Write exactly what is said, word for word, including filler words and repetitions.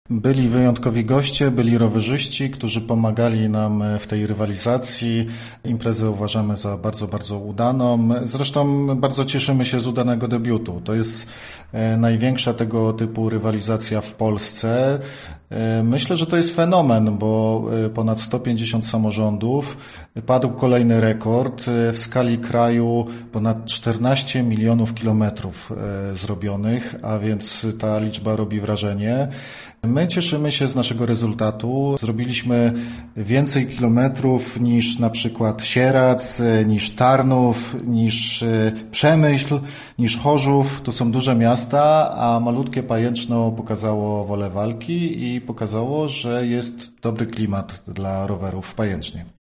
Byli wyjątkowi goście, byli rowerzyści, którzy pomagali nam w tej rywalizacji. Imprezę uważamy za bardzo, bardzo udaną. Zresztą bardzo cieszymy się z udanego debiutu. To jest największa tego typu rywalizacja w Polsce. Myślę, że to jest fenomen, bo ponad sto pięćdziesiąt samorządów, padł kolejny rekord w skali kraju, ponad czternaście milionów kilometrów zrobionych, a więc ta liczba robi wrażenie. My cieszymy się z naszego rezultatu. Zrobiliśmy więcej kilometrów niż na przykład Sieradz, niż Tarnów, niż Przemyśl, niż Chorzów. To są duże miasta, a malutkie Pajęczno pokazało wolę walki i pokazało, że jest dobry klimat dla rowerów w Pajęcznie.